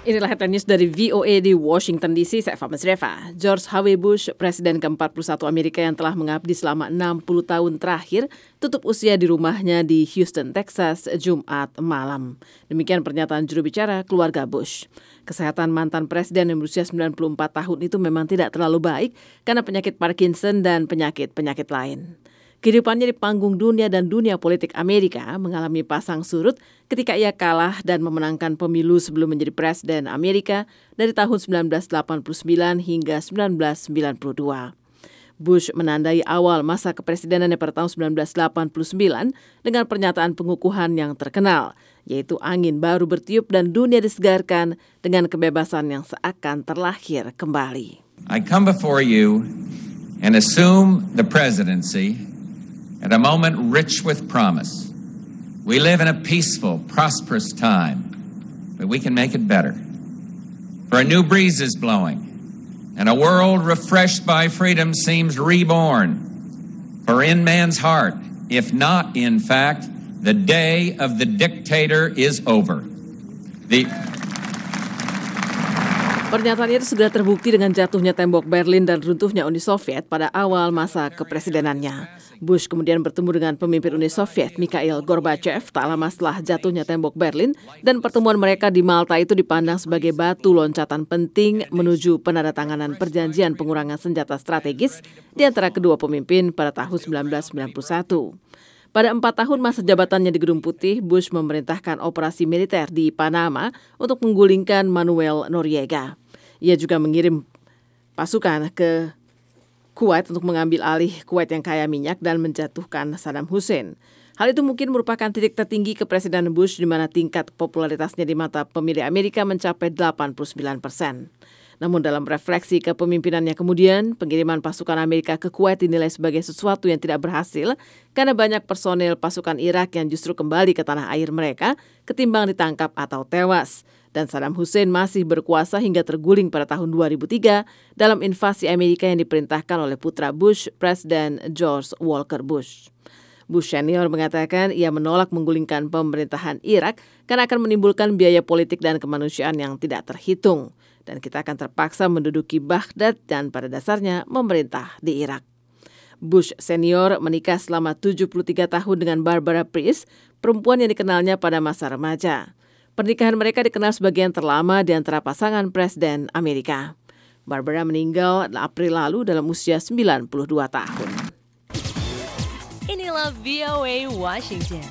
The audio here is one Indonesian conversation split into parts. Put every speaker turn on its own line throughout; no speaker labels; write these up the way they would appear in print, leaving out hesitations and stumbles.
Inilah headline news dari VOA di Washington DC. Saya Fahmi Sreva. George H.W. Bush, Presiden ke-41 Amerika yang telah mengabdi selama 60 tahun terakhir, tutup usia di rumahnya di Houston, Texas, Jumat malam. Demikian pernyataan juru bicara keluarga Bush. Kesehatan mantan presiden yang berusia 94 tahun itu memang tidak terlalu baik karena penyakit Parkinson dan penyakit-penyakit lain. Kehidupannya di panggung dunia dan dunia politik Amerika mengalami pasang surut ketika ia kalah dan memenangkan pemilu sebelum menjadi presiden Amerika dari tahun 1989 hingga 1992. Bush menandai awal masa kepresidenannya pada tahun 1989 dengan pernyataan pengukuhan yang terkenal, yaitu angin baru bertiup dan dunia disegarkan dengan kebebasan yang seakan terlahir kembali.
I come before you and assume the presidency at a moment rich with promise. We live in a peaceful, prosperous time, but we can make it better. For a new breeze is blowing, and a world refreshed by freedom seems reborn. For in man's heart, if not in fact, the day of the dictator is over.
Pernyataan itu segera terbukti dengan jatuhnya tembok Berlin dan runtuhnya Uni Soviet pada awal masa kepresidenannya. Bush kemudian bertemu dengan pemimpin Uni Soviet, Mikhail Gorbachev, tak lama setelah jatuhnya tembok Berlin, dan pertemuan mereka di Malta itu dipandang sebagai batu loncatan penting menuju penandatanganan perjanjian pengurangan senjata strategis di antara kedua pemimpin pada tahun 1991. Pada 4 tahun masa jabatannya di Gedung Putih, Bush memerintahkan operasi militer di Panama untuk menggulingkan Manuel Noriega. Ia juga mengirim pasukan ke Kuwait untuk mengambil alih Kuwait yang kaya minyak dan menjatuhkan Saddam Hussein. Hal itu mungkin merupakan titik tertinggi kepresidenan Bush di mana tingkat popularitasnya di mata pemilih Amerika mencapai 89%. Namun dalam refleksi kepemimpinannya kemudian, pengiriman pasukan Amerika ke Kuwait dinilai sebagai sesuatu yang tidak berhasil karena banyak personel pasukan Irak yang justru kembali ke tanah air mereka ketimbang ditangkap atau tewas. Dan Saddam Hussein masih berkuasa hingga terguling pada tahun 2003 dalam invasi Amerika yang diperintahkan oleh putra Bush, Presiden George Walker Bush. Bush senior mengatakan ia menolak menggulingkan pemerintahan Irak karena akan menimbulkan biaya politik dan kemanusiaan yang tidak terhitung. Dan kita akan terpaksa menduduki Baghdad dan pada dasarnya memerintah di Irak. Bush senior menikah selama 73 tahun dengan Barbara Pierce, perempuan yang dikenalnya pada masa remaja. Pernikahan mereka dikenal sebagai yang terlama di antara pasangan presiden Amerika. Barbara meninggal April lalu dalam usia 92 tahun.
Inilah VOA Washington.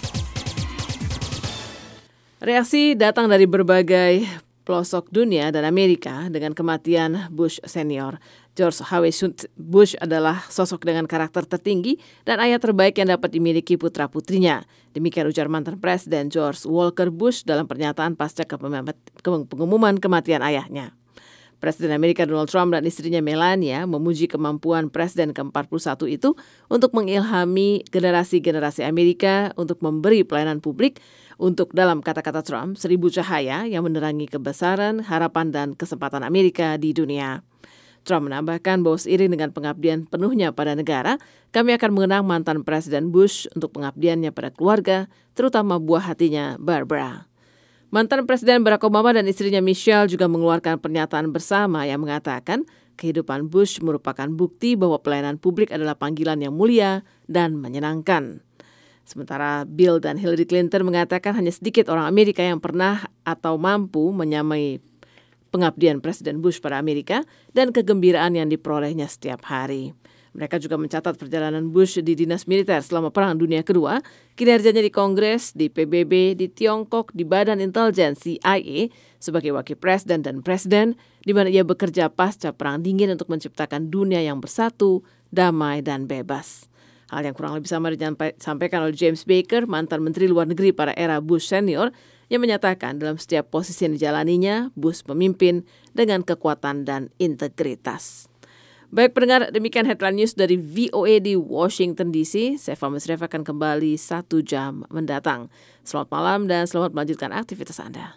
Reaksi datang dari berbagai pelosok dunia dan Amerika dengan kematian Bush senior. George H.W. Bush adalah sosok dengan karakter tertinggi dan ayah terbaik yang dapat dimiliki putra-putrinya. Demikian ujar mantan Presiden George Walker Bush dalam pernyataan pasca pengumuman kematian ayahnya. Presiden Amerika Donald Trump dan istrinya Melania memuji kemampuan Presiden ke-41 itu untuk mengilhami generasi-generasi Amerika untuk memberi pelayanan publik untuk, dalam kata-kata Trump, 1000 cahaya yang menerangi kebesaran, harapan, dan kesempatan Amerika di dunia. Trump menambahkan bahwa seiring dengan pengabdian penuhnya pada negara, kami akan mengenang mantan Presiden Bush untuk pengabdiannya pada keluarga, terutama buah hatinya Barbara. Mantan Presiden Barack Obama dan istrinya Michelle juga mengeluarkan pernyataan bersama yang mengatakan kehidupan Bush merupakan bukti bahwa pelayanan publik adalah panggilan yang mulia dan menyenangkan. Sementara Bill dan Hillary Clinton mengatakan hanya sedikit orang Amerika yang pernah atau mampu menyamai pengabdian Presiden Bush pada Amerika dan kegembiraan yang diperolehnya setiap hari. Mereka juga mencatat perjalanan Bush di dinas militer selama Perang Dunia Kedua, kinerjanya di Kongres, di PBB, di Tiongkok, di Badan Intelijen CIA sebagai wakil presiden dan presiden, di mana ia bekerja pasca Perang Dingin untuk menciptakan dunia yang bersatu, damai, dan bebas. Hal yang kurang lebih sama disampaikan oleh James Baker, mantan Menteri Luar Negeri pada era Bush senior, yang menyatakan dalam setiap posisi yang dijalaninya, Bush memimpin dengan kekuatan dan integritas. Baik pendengar, demikian headline news dari VOA di Washington DC. Saya Fahmi Sreva akan kembali 1 jam mendatang. Selamat malam dan selamat melanjutkan aktivitas Anda.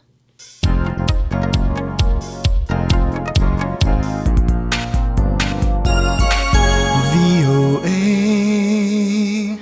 VOA